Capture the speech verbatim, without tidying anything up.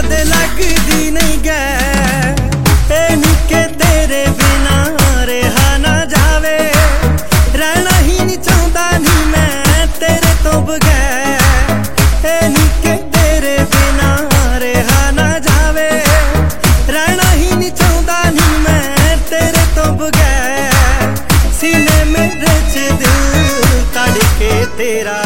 कदे लगदी नहीं गै निके तेरे बिना रहा ना जावे रहना ही नहीं चाहता नी मैं तेरे तो बगैर निके तेरे बिना रहा ना जावे रहना ही नहीं चाहता नी मैं तेरे तो बगैर सीने मेरे च दिल तड़के तेरा